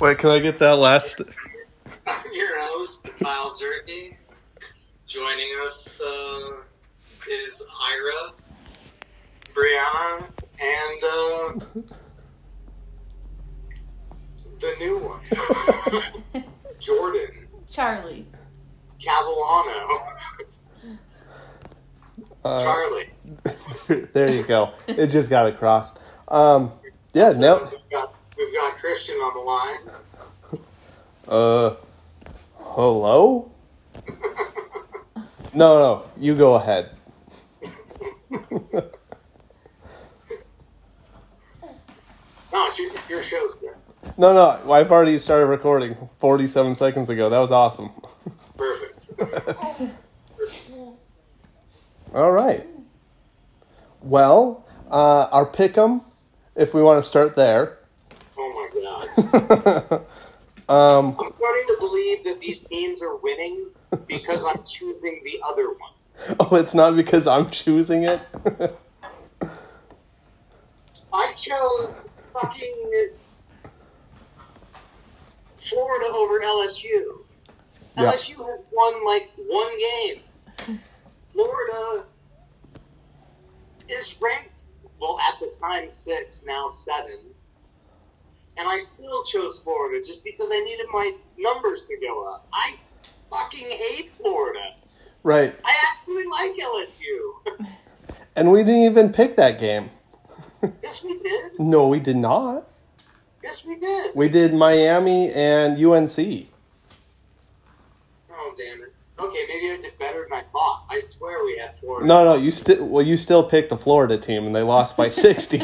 Wait, can I get that last? I'm your host, Kyle Zerke. Joining us is Ira, Brianna, and the new one, Jordan. Charlie. Cavallano. Charlie. There you go. It just got across. Yeah, no. We've got Christian on the line. Hello? No, you go ahead. No, it's your show's good. No, I've already started recording 47 seconds ago. That was awesome. Perfect. All right. Well, our pick'em, if we want to start there. Oh my god. I'm starting to believe that these teams are winning because I'm choosing the other one. Oh, it's not because I'm choosing it? I chose fucking Florida over LSU. Yeah. LSU has won like one game. Florida is ranked, well, at the time 6, now 7. And I still chose Florida just because I needed my numbers to go up. I fucking hate Florida. Right. I actually like LSU. And we didn't even pick that game. Yes, we did. No, we did not. Yes, we did. We did Miami and UNC. Oh, damn it. Okay, maybe I did better than I thought. I swear we had Florida. No, you still picked the Florida team, and they lost by 60.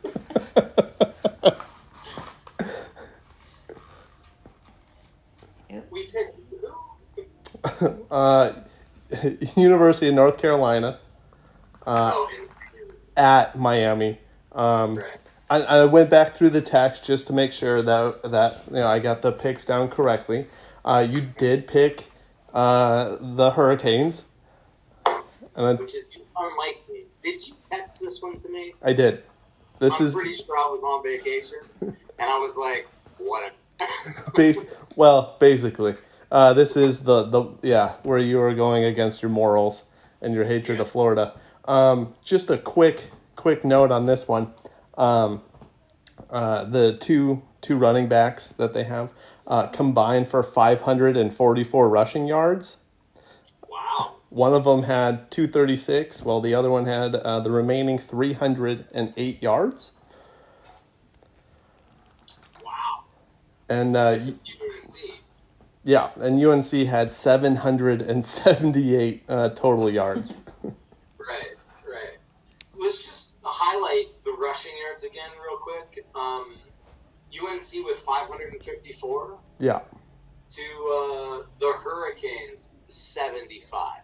We picked who? University of North Carolina And at Miami. right. I went back through the text just to make sure that I got the picks down correctly. You did pick the Hurricanes. Which is unlikely. Did you text this one to me? I did. I'm pretty sure I was on vacation, and I was like, whatever. Basically. This is the where you were going against your morals and your hatred of Florida. Just a quick note on this one. The two running backs that they have combined for 544 rushing yards. Wow. One of them had 236, while the other one had the remaining 308 yards. Wow. And This is UNC. and UNC had 778 total yards. Right. Let's just highlight the rushing yards again real quick. UNC with 554 Yeah. to the Hurricanes 75.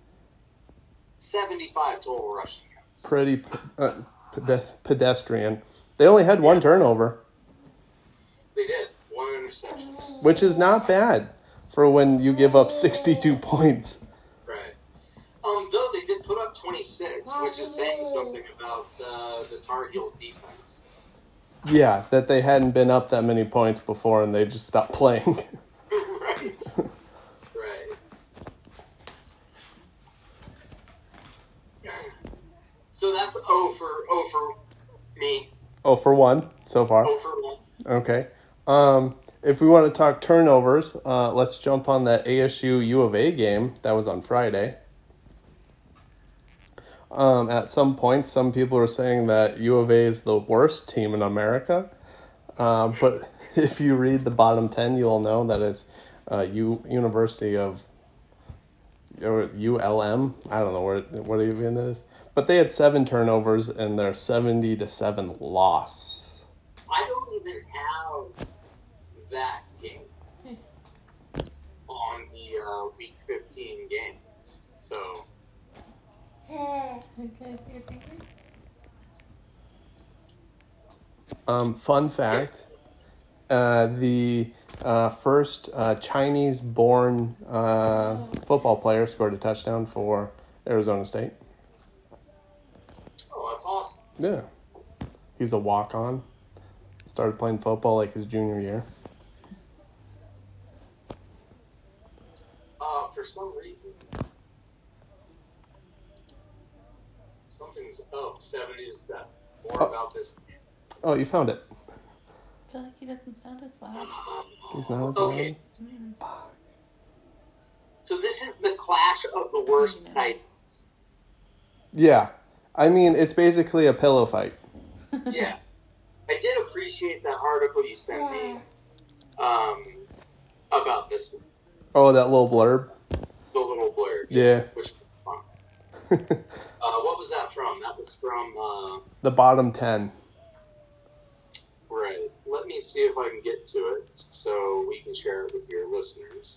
75 total rushing yards. Pretty pedestrian. They only had one turnover, They did. One interception. which is not bad for when you give up 62 points. Right. Though they did put up 26, which is saying something about the Tar Heels defense. Yeah, that they hadn't been up that many points before and they just stopped playing. Right. So that's O for me. Oh, for one so far. O for 1. Okay. If we want to talk turnovers, let's jump on that ASU U of A game that was on Friday. At some point, some people are saying that U of A is the worst team in America. But if you read the bottom 10, you'll know that it's University of or ULM. I don't know what even it is. But they had 7 turnovers in their 70-7 loss. I don't even have that game on the Week 15 games. So, Can I see your finger? Fun fact, the first Chinese-born football player scored a touchdown for Arizona State. oh, that's awesome. Yeah. He's a walk-on. Started playing football like his junior year. for some reason. Something's 70-7. More about this. Oh, you found it. I feel like he doesn't sound as loud. He's not as Okay. loud. So this is the clash of the worst Titans. Yeah. I mean, it's basically a pillow fight. Yeah. I did appreciate that article you sent me about this one. Oh, that little blurb? The little blurb. Yeah. Which was fun. What was that from? That was from... The bottom 10. Right. Let me see if I can get to it so we can share it with your listeners.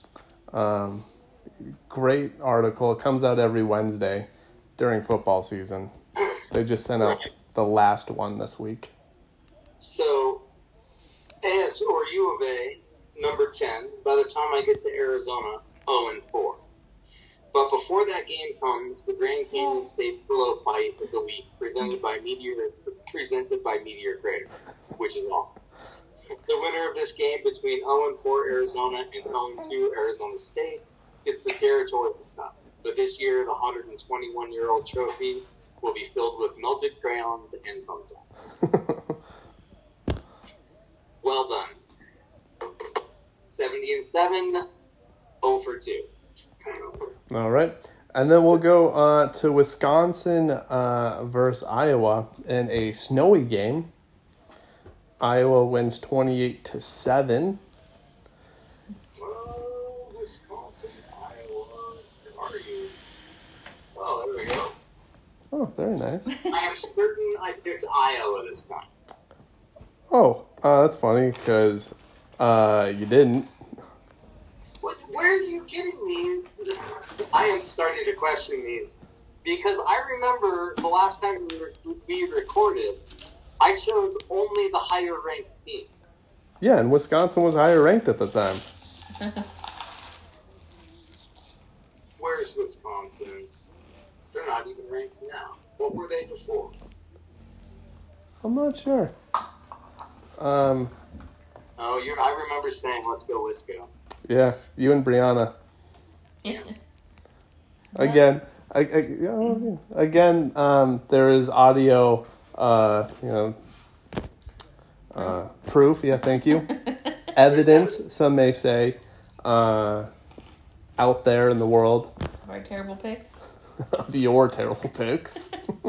Great article. It comes out every Wednesday during football season. They just sent out the last one this week. So, AS or U of A, number 10, by the time I get to Arizona, 0-4. But before that game comes, the Grand Canyon State Pillow Fight of the Week, presented by Meteor Crater, which is awesome. The winner of this game between 0-4 Arizona and 0-2 Arizona State gets the Territorial Cup. But this year, the 121-year-old trophy will be filled with melted crayons and thumbtacks. Well done. 70-7, 0-2. All right. And then we'll go to Wisconsin versus Iowa in a snowy game. Iowa wins 28-7. Oh, Wisconsin, Iowa. Where are you? Oh, there we go. Oh, very nice. I am certain I picked Iowa this time. Oh, that's funny because you didn't. What? Where are you getting these? I am starting to question these because I remember the last time we recorded, I chose only the higher ranked teams. Yeah, and Wisconsin was higher ranked at the time. Where's Wisconsin? They're not even ranked now. What were they before? I'm not sure. Oh, I remember saying, let's go Wisco. Yeah, you and Brianna. Yeah. Again, there is audio, proof. Yeah, thank you. Evidence, some may say, out there in the world Of our terrible picks. of your terrible picks.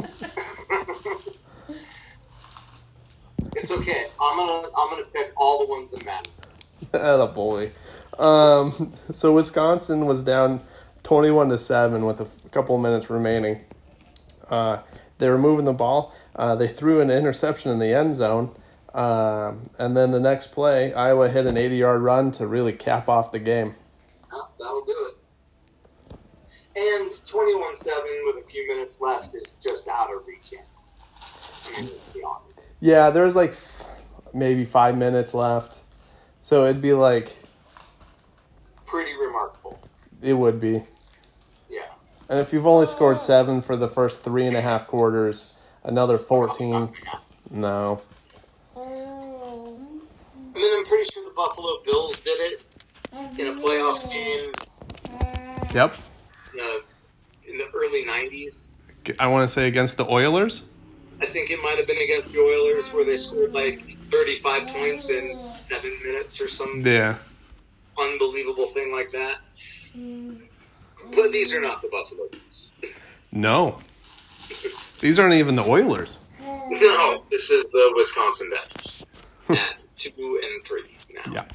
It's okay. I'm gonna pick all the ones that matter. Attaboy. So Wisconsin was down 21-7 with a couple of minutes remaining. They were moving the ball. They threw an interception in the end zone. And then the next play, Iowa hit an 80-yard run to really cap off the game. That'll do it. And 21-7 with a few minutes left is just out of reach. I mean, let's be honest. Yeah, there's like maybe 5 minutes left. So it'd be like... Pretty remarkable. It would be. Yeah. And if you've only scored 7 for the first 3.5 quarters, another 14... No. I mean, I'm pretty sure the Buffalo Bills did it in a playoff game Yep. in the early 90s. I want to say against the Oilers. I think it might have been against the Oilers where they scored like 35 points in 7 minutes or some unbelievable thing like that. But these are not the Buffalo Bills. No. These aren't even the Oilers. No, this is the Wisconsin Badgers at 2-3 now. Yeah.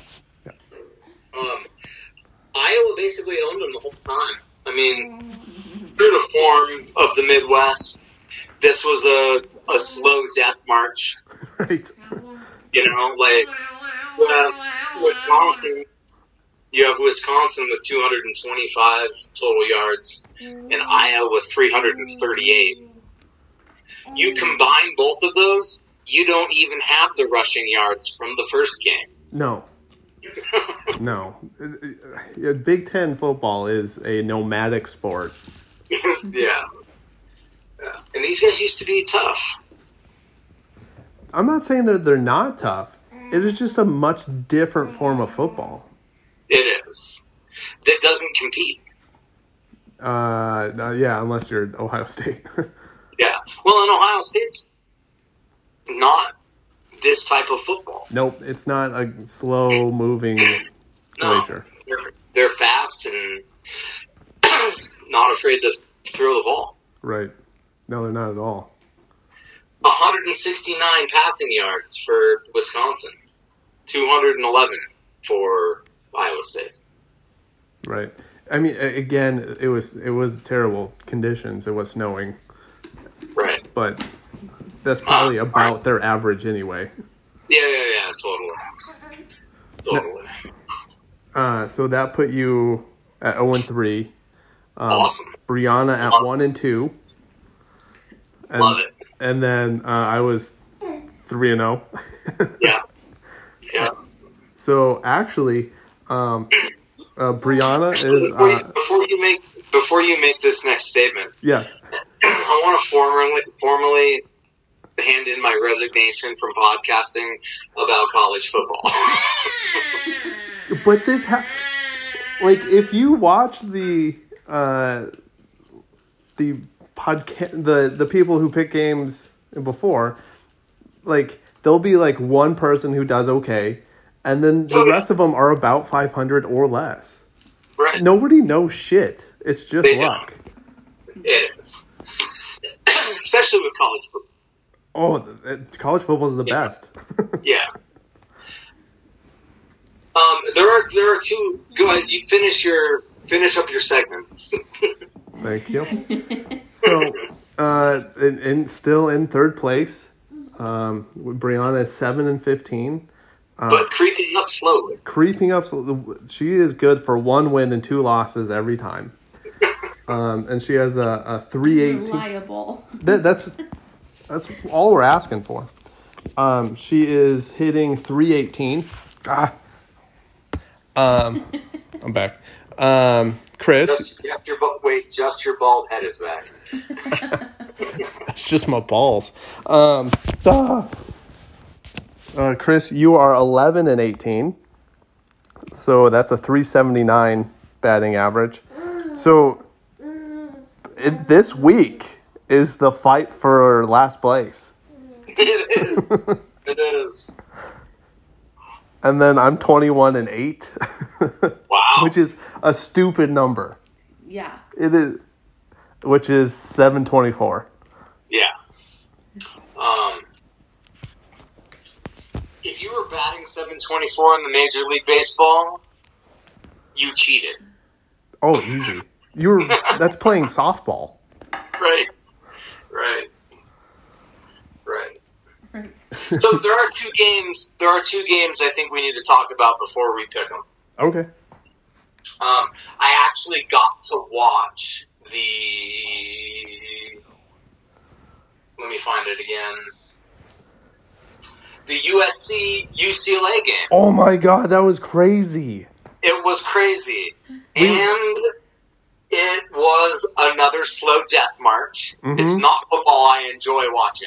Iowa basically owned them the whole time. I mean, true to form of the Midwest, this was a slow death march. Right. You know, like Wisconsin. You have Wisconsin with 225 total yards, and Iowa with 338. You combine both of those, you don't even have the rushing yards from the first game. No. No. Big Ten football is a nomadic sport. Yeah. And these guys used to be tough. I'm not saying that they're not tough. It is just a much different form of football. It is. That doesn't compete. Yeah, unless you're Ohio State. Yeah. Well, and Ohio State's not this type of football. Nope, it's not a slow-moving No. glacier. They're fast and not afraid to throw the ball. Right. No, they're not at all. 169 passing yards for Wisconsin. 211 for Iowa State. Right. I mean, again, it was terrible conditions. It was snowing. Right. But that's probably about right. their average anyway. Yeah, totally. So that put you at 0-3. Awesome. Brianna at 1-2. Love it. And then I was 3-0. Yeah. So actually, Brianna is. Before you make this next statement, Yes. I want to formally hand in my resignation from podcasting about college football. But this like if you watch the podcast, the people who pick games before, like there'll be like one person who does okay, and then the rest of them are about 500 or less. Right. Nobody knows shit. It's just They luck. don't. It is. Especially with college football. Oh, college football is the best. Yeah. There are two. Go ahead. You finish up your segment. Thank you. So, still in third place, Brianna is 7-15. But creeping up slowly. She is good for 1 win and 2 losses every time. And she has a 3.18. Reliable. That's all we're asking for. She is hitting 3.18. I'm back. Chris. Just your bald head is back. That's just my balls. Chris, you are 11-18. So that's a 379 batting average. So this week is the fight for last place. It is. And then I'm 21-8. Wow. Which is a stupid number. Yeah. It is, which is 724. Yeah. If you were batting 724 in the Major League Baseball, you cheated. Oh, easy. That's playing softball. Right. So there are two games I think we need to talk about before we pick them. Okay. I actually got to watch let me find it again. The USC-UCLA game. Oh my God, that was crazy. It was crazy. And it was another slow death march. Mm-hmm. It's not football I enjoy watching.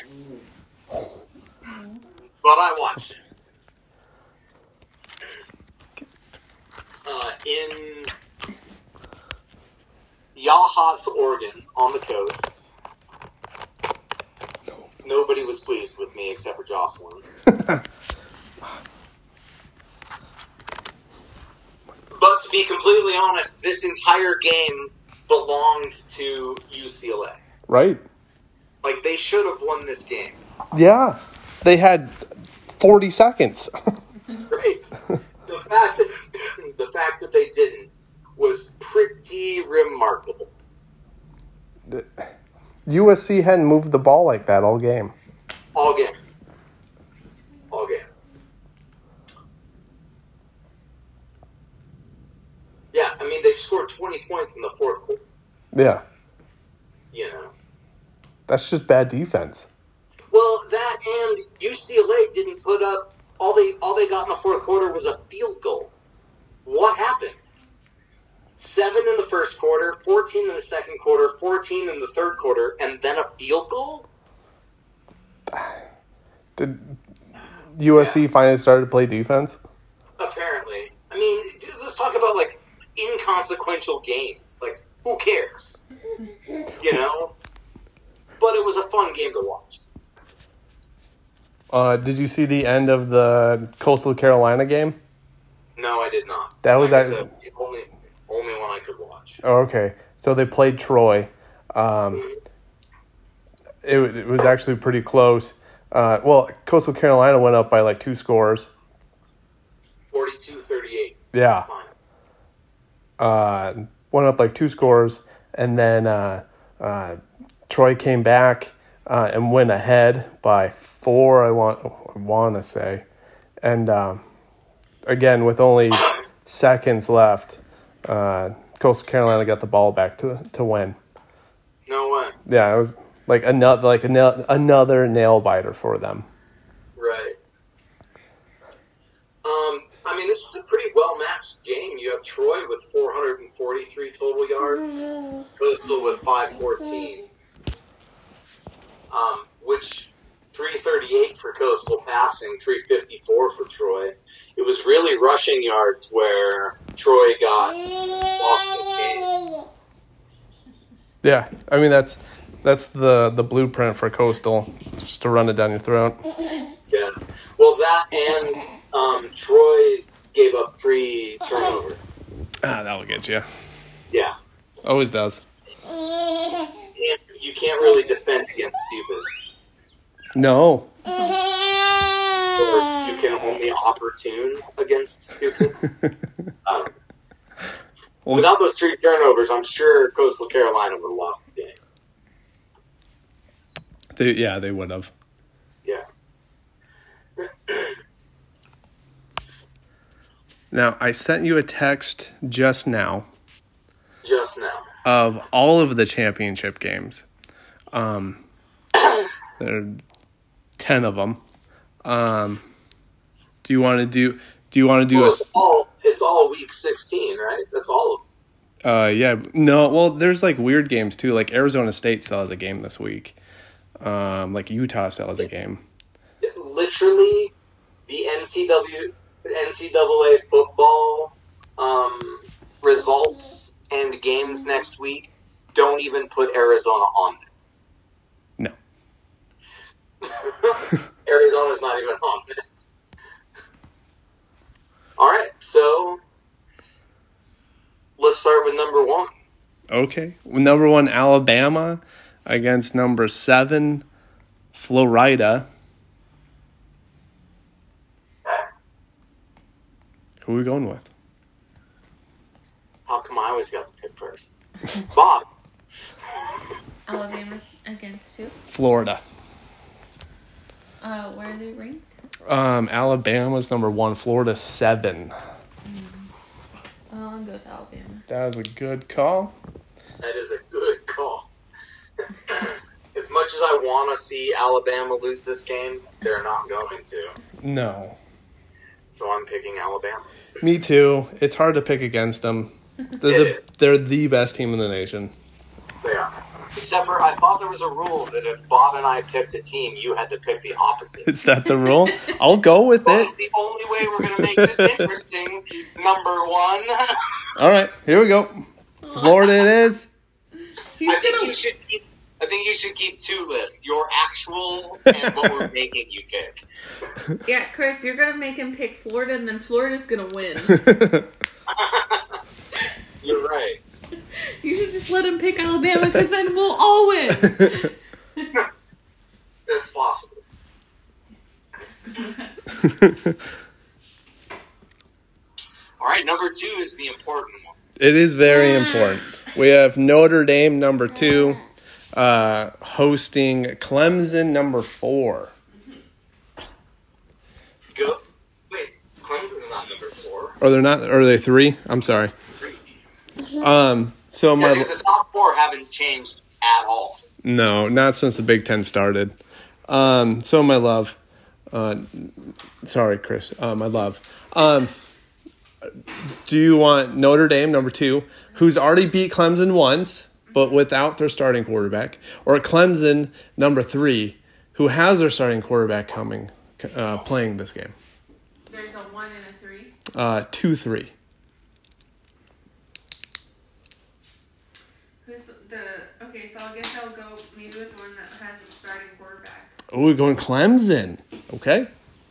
But I watched it. In Yachats, Oregon, on the coast, nobody was pleased with me except for Jocelyn. But to be completely honest, this entire game belonged to UCLA. Right. Like, they should have won this game. Yeah. They had 40 seconds. Right. The fact that they didn't was pretty remarkable. USC hadn't moved the ball like that all game. All game. Yeah, I mean, they scored 20 points in the fourth quarter. Yeah. You know. That's just bad defense. Well, that and UCLA didn't put up all they got in the fourth quarter was a field goal. What happened? 7 in the first quarter, 14 in the second quarter, 14 in the third quarter, and then a field goal? Did USC finally start to play defense? Apparently. I mean, let's talk about, like, inconsequential games. Like, who cares? You know? But it was a fun game to watch. Did you see the end of the Coastal Carolina game? No, I did not. That was like I actually said, the only one I could watch. Oh, okay. So they played Troy. It was actually pretty close. Well, Coastal Carolina went up by like 2 scores. 42-38. Yeah. Fine. Went up like 2 scores, and then Troy came back and went ahead by 4. I want to say, and again with only seconds left, Coastal Carolina got the ball back to win. No way. Yeah, it was like another nail biter for them. Right. I mean, this was a pretty well-matched game. You have Troy with 443 total yards, Coastal with 514, which 338 for Coastal passing, 354 for Troy. It was really rushing yards where Troy got lost the game. Yeah, I mean that's the blueprint for Coastal, just to run it down your throat. Yeah. Well, that and Troy gave up 3 turnovers. That'll get you. Yeah. Always does. You can't really defend against stupid. No. Or you can only opportune against stupid. Well, without those 3 turnovers, I'm sure Coastal Carolina would have lost the game. They would have. Yeah. Now, I sent you a text just now Just now. of all of the championship games. There are 10 of them. Do you want to do Well, it's all week 16, right? That's all of them. Yeah, no, well, there's like weird games too. Like Arizona State still has a game this week. Like Utah still has a game. Literally, the NCAA football results and games next week don't even put Arizona on No. there. Arizona's not even on this. All right, so let's start with number 1. Okay. Number 1, Alabama against number 7, Florida. Who are we going with? How come I always got to pick first? Bob. Alabama against who? Florida. Where are they ranked? Alabama's number 1, Florida 7. I'll go with Alabama. That was a good call. That is a good call. As much as I want to see Alabama lose this game, they're not going to. No. So I'm picking Alabama. Me too. It's hard to pick against them. They're the best team in the nation. They are. Except for, I thought there was a rule that if Bob and I picked a team, you had to pick the opposite. Is that the rule? I'll go with Well, it. it's the only way we're going to make this interesting. Number 1. All right, here we go. Florida it is. I think you should keep 2 lists. Your actual and what we're making you pick. Yeah, Chris, you're going to make him pick Florida, and then Florida's going to win. You're right. You should just let him pick Alabama, because then we'll all win. That's possible. All right, number 2 is the important one. It is very important. We have Notre Dame, number 2, hosting Clemson, number 4. Go. Wait, Clemson's not number 4. Or they're not? Or are they 3? I'm sorry. So Yeah, the top 4 haven't changed at all. No, not since the Big Ten started. So my love, sorry, Chris, my love. Do you want Notre Dame, number 2, who's already beat Clemson once, but without their starting quarterback, or Clemson, number 3, who has their starting quarterback playing this game? There's a 1 and a 3. 2-3. I guess I'll go maybe with the one that has a starting quarterback. Oh, we're going Clemson. Okay.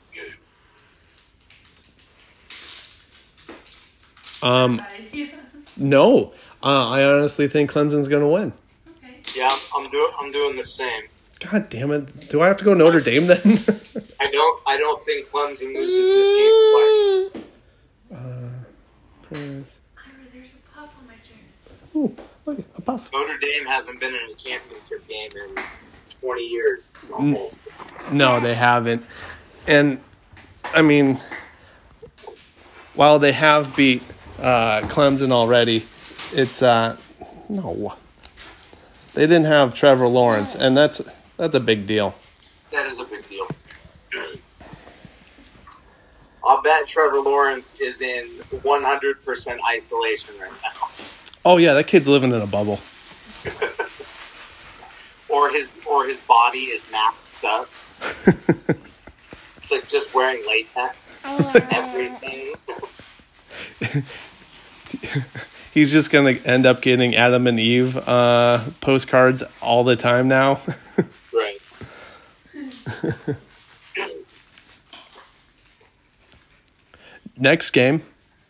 Bad idea. No. I honestly think Clemson's going to win. Okay. Yeah, I'm doing the same. God damn it. Do I have to go Notre Dame then? I don't think Clemson loses this game Chris. Ira, there's a puff on my chair. Ooh, look, a puff. Notre Dame hasn't been in a championship game in 20 years. Almost. No, they haven't. And, I mean, while they have beat Clemson already, it's, no. They didn't have Trevor Lawrence, and that's a big deal. That is a big deal. I'll bet Trevor Lawrence is in 100% isolation right now. Oh, yeah, that kid's living in a bubble. Or his body is masked up. It's like just wearing latex. Everything. He's just going to end up getting Adam and Eve postcards all the time now. Right. Next game,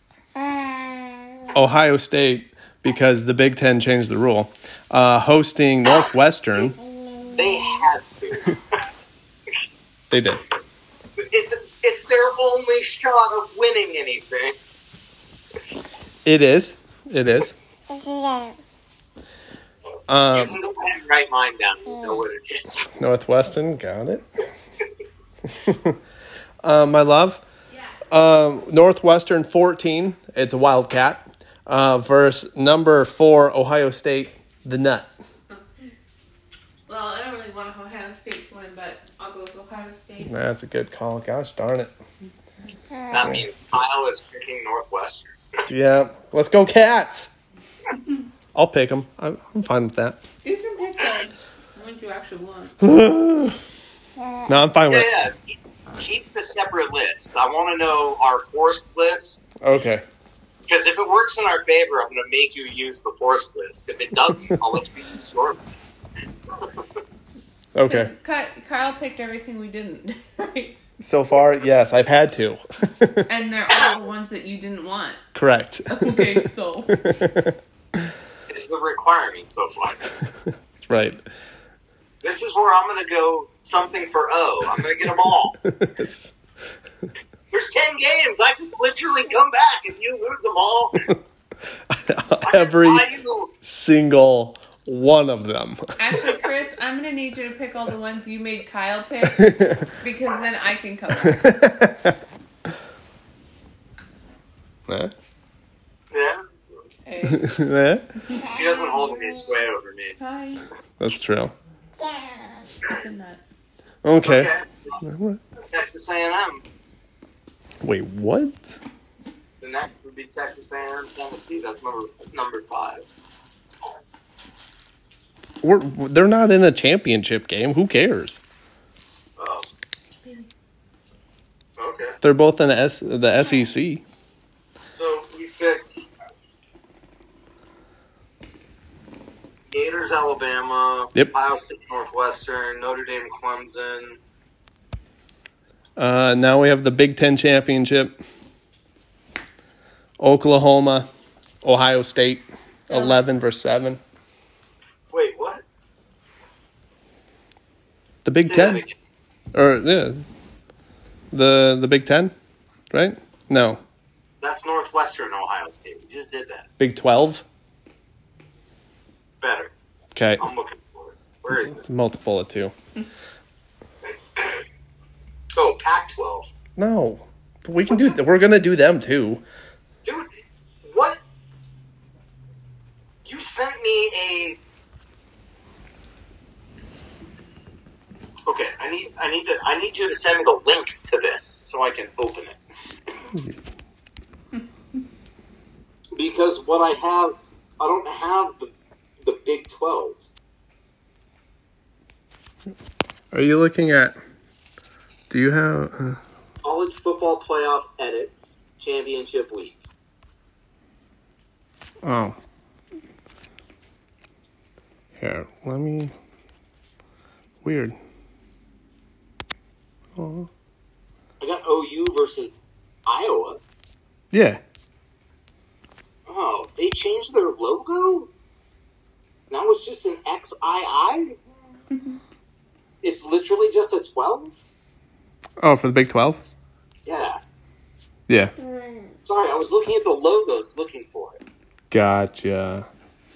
Ohio State, because the Big Ten changed the rule, hosting Northwestern. They had to. They did. It's their only shot of winning anything. It is. You can go ahead and write mine down. You know what it is. Northwestern, got it. My love, Yeah. Northwestern 14, it's a Wildcat, versus number 4, Ohio State, the Nut. Well, I don't really want Ohio State to win, but I'll go with Ohio State. That's a good call. Gosh darn it. That means Kyle is picking Northwestern. Yeah, let's go Cats. I'll pick them. I'm fine with that. You can pick the ones you actually want. No, I'm fine with it. Yeah. Keep the separate list. I want to know our forced list. Okay. Because if it works in our favor, I'm going to make you use the forced list. If it doesn't, I'll let you use your list. Okay. Kyle picked everything we didn't, right? So far, yes, I've had to. And they're all the ones that you didn't want. Correct. Okay, so. It's the requirement so far. Right. This is where I'm going to go something for O. I'm going to get them all. There's 10 games. I can literally come back if you lose them all. Every single one of them. Actually, Chris, I'm going to need you to pick all the ones you made Kyle pick, because then I can come back. Huh? Yeah. Hey. Yeah? She doesn't hold me sway over me. Hi. That's true. Look at that. Okay. Texas A&M. Wait, what? The next would be Texas A&M Tennessee. That's number 5. They're not in a championship game. Who cares? Oh. Okay. They're both in the SEC. So we picked Gators, Alabama, Yep. Ohio State, Northwestern, Notre Dame, Clemson. Now we have the Big Ten championship. Oklahoma, Ohio State, 11 versus 7. Wait, what? The Big Say that Ten, again. or yeah, the Big Ten, right? No, That's Northwestern, Ohio State. We just did that. Big 12. Better. Okay, I'm looking for it. Where is it? multiple of 2. Oh, Pac-12. No, we can do. We're gonna do them too. Dude, what? You sent me a... Okay, I need you to send me the link to this so I can open it. Because what I don't have the Big 12. Are you looking at? Do you have? College football playoff edits, championship week. Here, let me. Weird. Oh. I got OU versus Iowa. Yeah. Oh, they changed their logo? Now it's just an XII? It's literally just a 12? Oh, for the Big 12? Yeah. Yeah. Sorry, I was looking at the logos looking for it. Gotcha.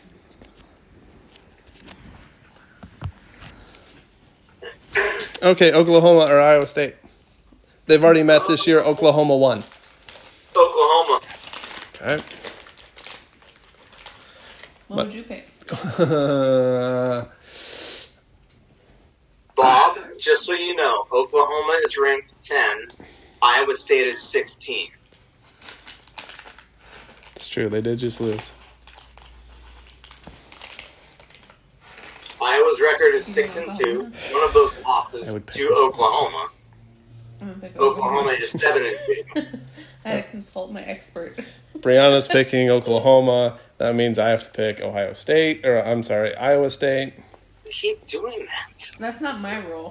Okay, Oklahoma or Iowa State. They've already met this year. Oklahoma won. Oklahoma. Okay. What would you pick? Bob, just so you know, Oklahoma is ranked 10. Iowa State is 16. It's true. They did just lose. Iowa's record is 6-2. One of those losses to Oklahoma. I'm gonna pick Oklahoma is 7-2. I had to consult my expert. Brianna's picking Oklahoma. That means I have to pick Ohio State. Or, I'm sorry, Iowa State. You keep doing that. That's not my rule.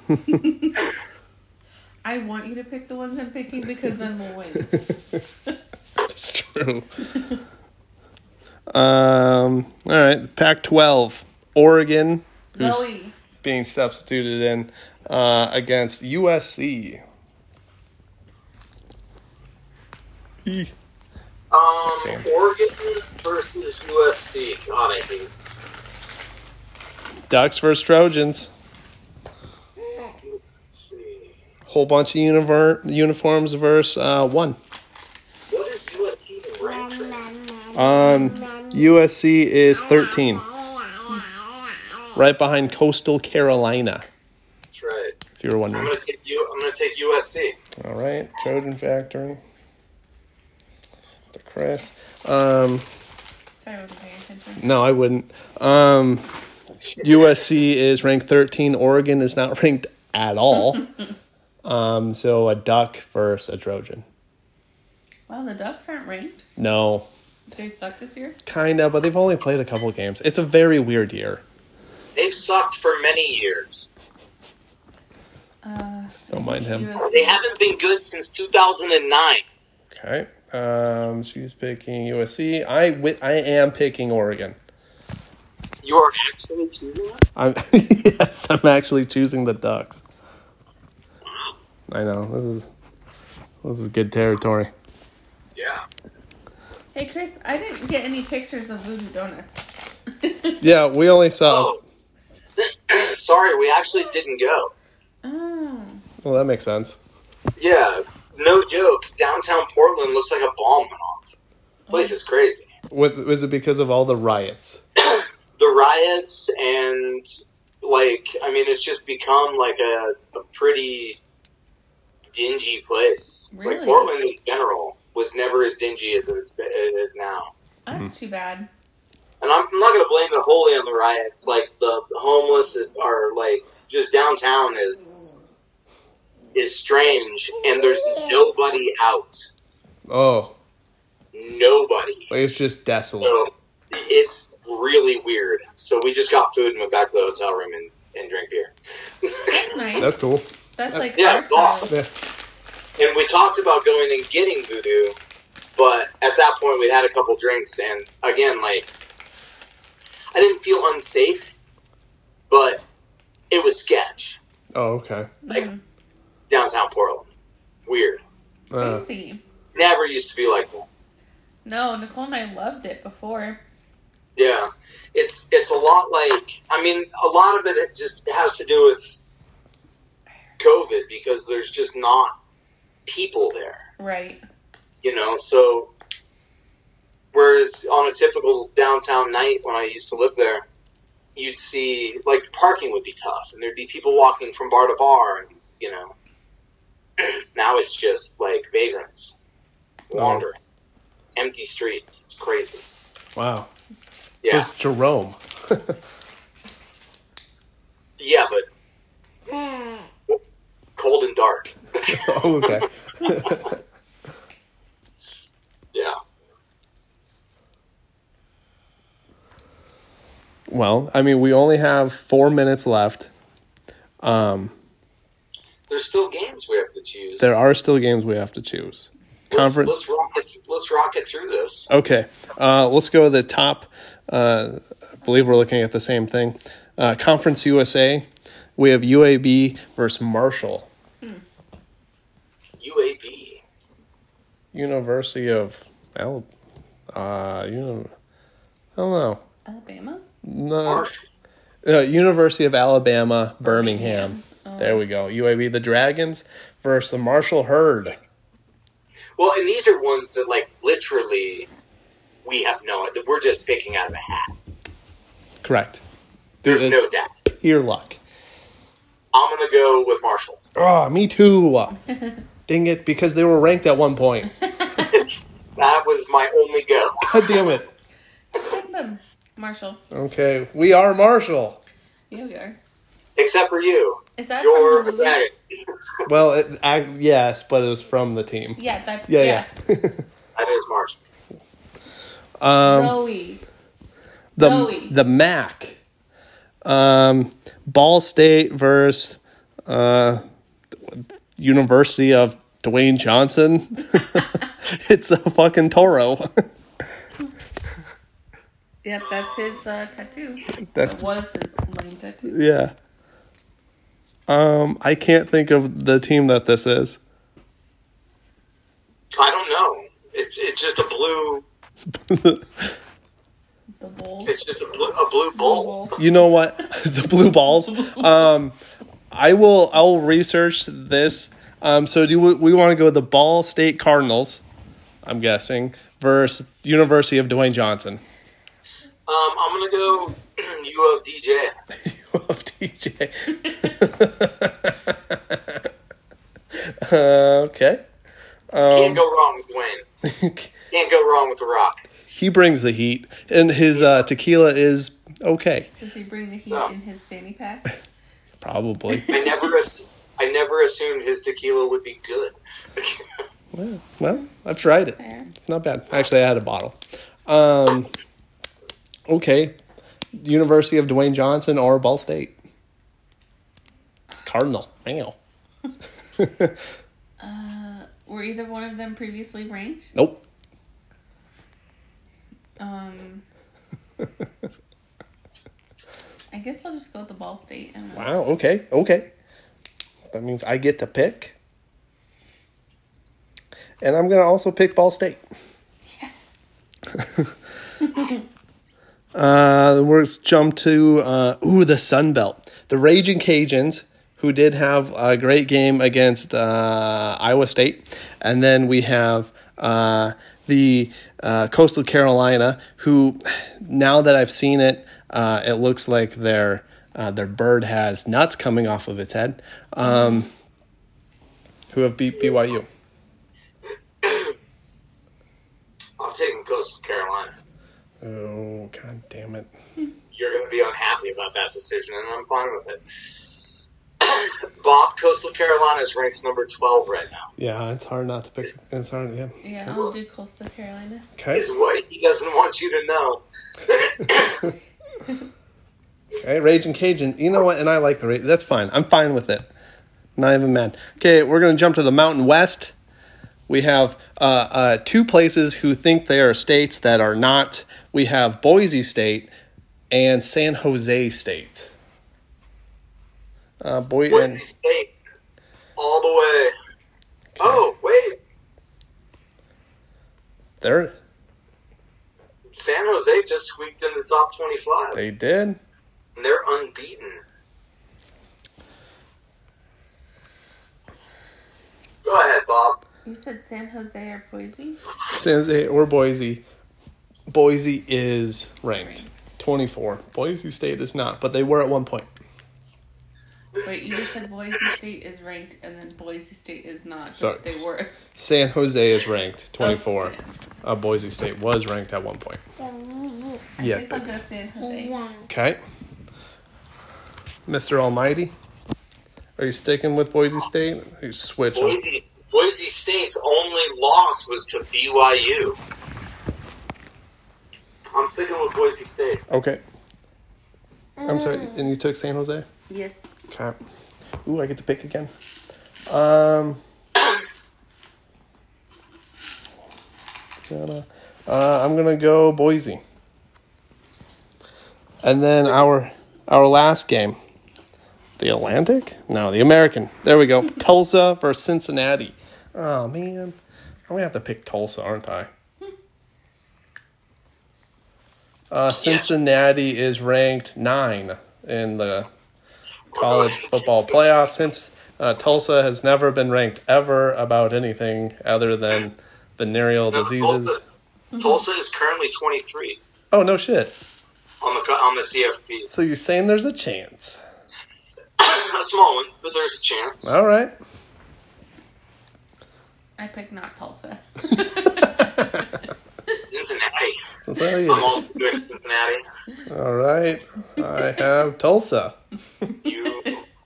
I want you to pick the ones I'm picking because then we'll win. That's true. All right, Pac-12. Oregon, who's Zoe. being substituted in against USC. Oregon versus USC. God, I hate. Ducks versus Trojans. Let's see. Whole bunch of uniforms versus one. What is USC ranked? USC is 13. Right behind Coastal Carolina. That's right. If you were I'm wondering. gonna take USC. All right, Trojan Factory. The Chris. Sorry, I wasn't paying attention. No, I wouldn't. USC is ranked 13. Oregon is not ranked at all. So a Duck versus a Trojan. Wow, the Ducks aren't ranked? No, They suck this year? kind of, but they've only played a couple games. It's a very weird year. They've sucked for many years. Don't mind him. USC. They haven't been good since 2009. Okay. She's picking USC. I am picking Oregon. You are actually choosing that? Yes, I'm actually choosing the Ducks. I know this is good territory. Yeah. Hey, Chris, I didn't get any pictures of Voodoo Donuts. Yeah, we only saw. Oh. Sorry, we actually didn't go. Oh. Well, that makes sense. Yeah, no joke. Downtown Portland looks like a bomb went off. Place is crazy. Was it because of all the riots? The riots and, it's just become like a pretty dingy place. Really? Like, Portland in general was never as dingy as it is now. That's too bad. And I'm not going to blame it wholly on the riots. Like, the homeless are, just downtown is strange, and there's nobody out. Oh, Nobody. it's just desolate. So, it's really weird. So we just got food and went back to the hotel room and drank beer. That's nice. That's cool. That's like Yeah, our it's style. awesome. Yeah. And we talked about going and getting Voodoo, but at that point we had a couple drinks, and again, I didn't feel unsafe, but it was sketch. Oh, okay. Downtown Portland. Weird. Crazy. Never used to be like that. No, Nicole and I loved it before. Yeah. It's a lot a lot of it just has to do with COVID because there's just not people there. Right. So whereas on a typical downtown night when I used to live there, you'd see, parking would be tough, and there'd be people walking from bar to bar, and, now it's just, vagrants wandering. Empty streets. It's crazy. Wow. Yeah. So it's Jerome. Yeah, but cold and dark. Oh, okay. Yeah. Well, I mean, we only have 4 minutes left. There's still games we have to choose. There are still games we have to choose. Conference. Let's rock it through this. Okay. Let's go to the top. I believe we're looking at the same thing. Conference USA. We have UAB versus Marshall. UAB. University of I don't know. Alabama? No. Marshall. University of Alabama, Birmingham. Oh. There we go. UAB, the Dragons versus the Marshall Herd. Well, and these are ones that, like, literally, we have no idea. We're just picking out of a hat. Correct. There's no doubt. Your luck. I'm going to go with Marshall. Oh, me too. Dang it, because they were ranked at one point. That was my only go. God damn it. Marshall. Okay, we are Marshall. Yeah, we are. Except for you. Is that You're from the movie? Well, yes, but it was from the team. Yeah, that's Yeah. That is Marshall. Zoe. Zoe. The MAC. Ball State versus University of Dwayne Johnson. It's a fucking Toro. Yep, that's his tattoo. That was his lame tattoo. Yeah. I can't think of the team that this is. I don't know. It's just a blue. The bowl. It's just a blue bowl. You know what? The blue balls. I'll research this. So we want to go with the Ball State Cardinals, I'm guessing, versus University of Dwayne Johnson. I'm gonna go U of DJ. U of DJ. Okay. Can't go wrong with Dwayne. Can't go wrong with The Rock. He brings the heat, and his tequila is okay. Does he bring the heat in his fanny pack? Probably. I never assumed his tequila would be good. Well, I've tried it. Fair. It's not bad. Actually, I had a bottle. Okay. University of Dwayne Johnson or Ball State? It's Cardinal. Wow. Were either one of them previously ranked? Nope. I guess I'll just go with the Ball State. I don't know. Wow. Okay. That means I get to pick. And I'm going to also pick Ball State. Yes. Let's jump to the Sun Belt. The Raging Cajuns, who did have a great game against Iowa State. And then we have the Coastal Carolina, who, now that I've seen it, it looks like their bird has nuts coming off of its head, who have beat BYU. I'm taking Coastal Carolina. Oh, God damn it. You're going to be unhappy about that decision, and I'm fine with it. Bob, Coastal Carolina is ranked number 12 right now. Yeah, it's hard not to pick. It's hard, yeah. Yeah, I'll do Coastal Carolina. Okay. Is what he doesn't want you to know. Okay, Raging Cajun. You know what? And I like the Raging. That's fine. I'm fine with it. Not even mad. Okay, we're going to jump to the Mountain West. We have two places who think they are states that are not. We have Boise State and San Jose State. Boise State, all the way. Okay. Oh, wait. They're San Jose just squeaked in the top 25. They did. And they're unbeaten. Go ahead, Bob. You said San Jose or Boise? San Jose or Boise. Boise is ranked 24. Boise State is not, but they were at one point. Wait, you just said Boise State is ranked, and then Boise State is not. Sorry. They were. San Jose is ranked 24. Oh, Boise State was ranked at one point. I Yes. guess I'll go San Jose. Okay. Mr. Almighty, are you sticking with Boise State? Or are you switching? Boise State's only loss was to BYU. I'm sticking with Boise State. Okay. I'm sorry, and you took San Jose? Yes. Okay. Ooh, I get to pick again. I'm gonna go Boise. And then our last game, the Atlantic? No, the American. There we go. Tulsa versus Cincinnati. Oh man, I'm gonna have to pick Tulsa, aren't I? Cincinnati is ranked 9 in the college football playoffs. Since Tulsa has never been ranked ever about anything other than venereal diseases. Tulsa is currently 23 Oh, no shit. on the CFP. So you're saying there's a chance? A small one, but there's a chance. All right. I picked not Tulsa. Cincinnati. I'm also doing Cincinnati. All right. I have Tulsa. You.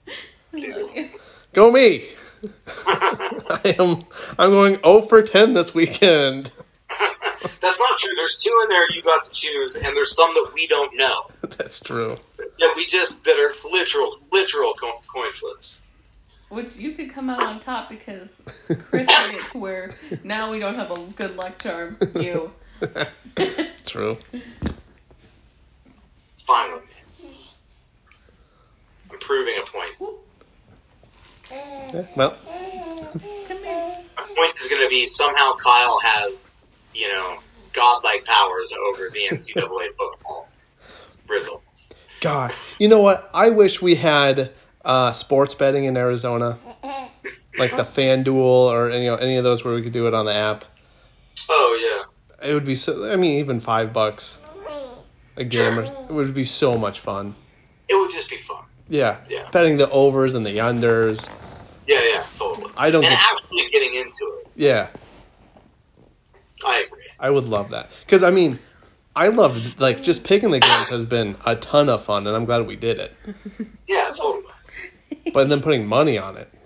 Go me. I'm going 0 for 10 this weekend. That's not true. There's 2 in there you got to choose, and there's some that we don't know. That's true. That are literal coin flips. Which you could come out on top because Chris made it to where now we don't have a good luck charm. You. True. It's fine with me. I'm proving a point. Yeah, well. Come here. My point is going to be somehow Kyle has, godlike powers over the NCAA football results. God. You know what? I wish we had sports betting in Arizona. Like the FanDuel or any of those where we could do it on the app. Oh, yeah. It would be even $5 a game. It would be so much fun. It would just be fun. Yeah. Yeah. Betting the overs and the unders. Yeah, totally. Actually getting into it. Yeah. I agree. I would love that. Because, I love, just picking the games has been a ton of fun, and I'm glad we did it. Yeah, totally. But then putting money on it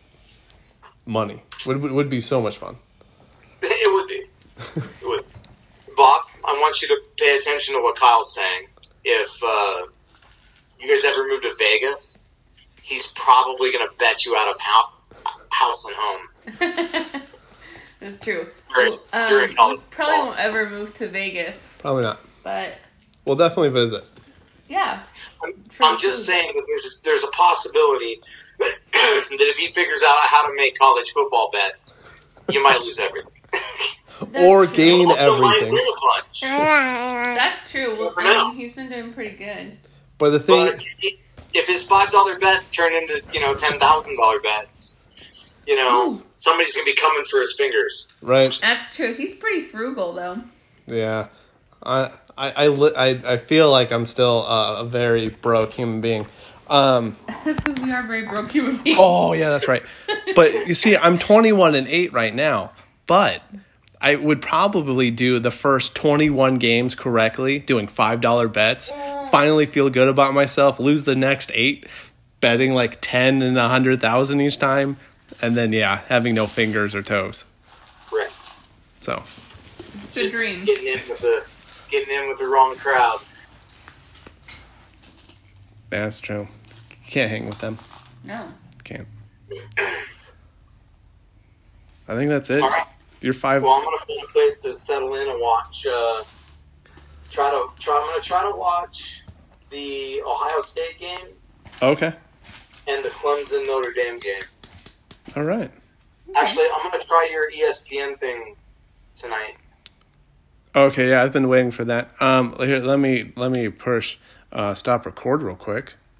would be so much fun. It would be. It would. Bob, I want you to pay attention to what Kyle's saying. If you guys ever move to Vegas, he's probably going to bet you out of house and home. That's true. During college probably won't ever move to Vegas, Probably not. but We'll definitely visit. yeah. I'm just saying that there's a possibility that if he figures out how to make college football bets, you might lose everything. Or true. gain Also might everything. win a bunch. That's true. Well, Never know. he's been doing pretty good. But the thing... But if his $5 bets turn into $10,000 bets, somebody's gonna be coming for his fingers. Right. That's true. He's pretty frugal, though. Yeah. I feel like I'm still a very broke human being. That's because we are very broke human beings. Oh, yeah, that's right. But you see, I'm 21-8 right now. But I would probably do the first 21 games correctly, doing $5 bets. Finally feel good about myself. Lose the next 8, betting like 10 and 100,000 each time, and then having no fingers or toes. Right. So. It's the dream. Getting in with the wrong crowd. That's true. Can't hang with them. No. Can't. I think that's it. All right. You're 5. Well, I'm gonna find a place to settle in and watch. I'm gonna try to watch the Ohio State game Okay. and the Clemson Notre Dame game. All right. Actually, I'm gonna try your ESPN thing tonight. Okay, yeah, I've been waiting for that. Here, let me push stop record real quick.